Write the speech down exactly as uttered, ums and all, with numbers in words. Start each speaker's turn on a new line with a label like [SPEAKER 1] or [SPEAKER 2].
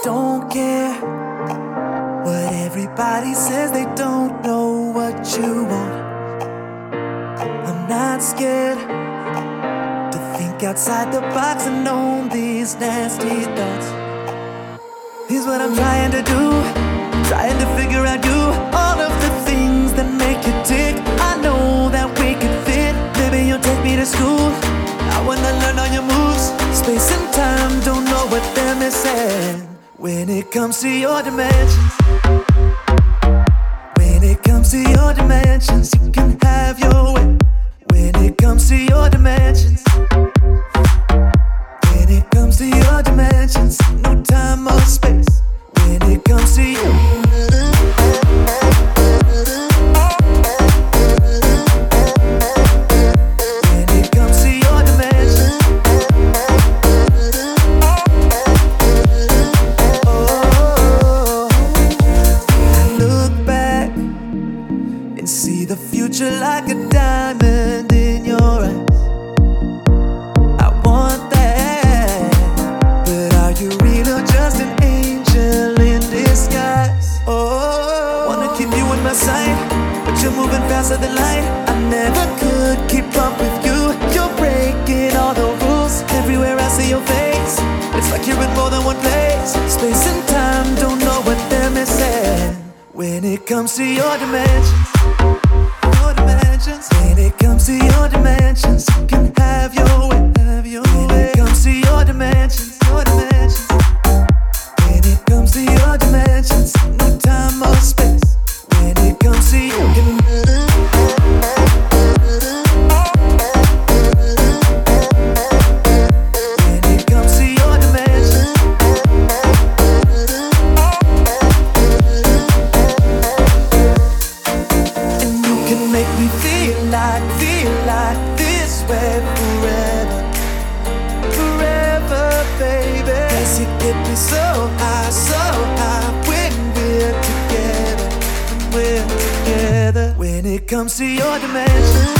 [SPEAKER 1] don't care what everybody says. They don't know what you want. I'm not scared to think outside the box and own these nasty thoughts. Here's what I'm trying to do, trying to figure out you, all of the things that make you tick. I know that we could fit. Maybe you'll take me to school. I wanna learn all your moves. Space and time don't know what they're missing when it comes to your dimensions. When it comes to your dimensions, you can have your way. When it comes to your dimensions, when it comes to your dimensions, no time or space. When it comes to you, when it comes to your dimensions, oh, I look back and see the future like a diamond in your eyes. I want that, but are you real or just an angel in disguise? Oh, I wanna keep you in my sight, but you're moving faster than light. I never could keep up with you. You're breaking all the rules. Everywhere I see your face, it's like you're in more than one place. Space and time don't know what they're missing when it comes to your dimensions. Your dimensions. When it comes to your dimensions, you can have your way. Have your when way. It comes to your dimensions, your dimensions. When it comes to your dimensions, no time or space. When it comes to you, can when it comes to your dimensions, and you can make me feel like, feel like this way forever, forever, baby. 'Cause you get me so high, so high when we're together, when we're together. When it comes to your dimensions.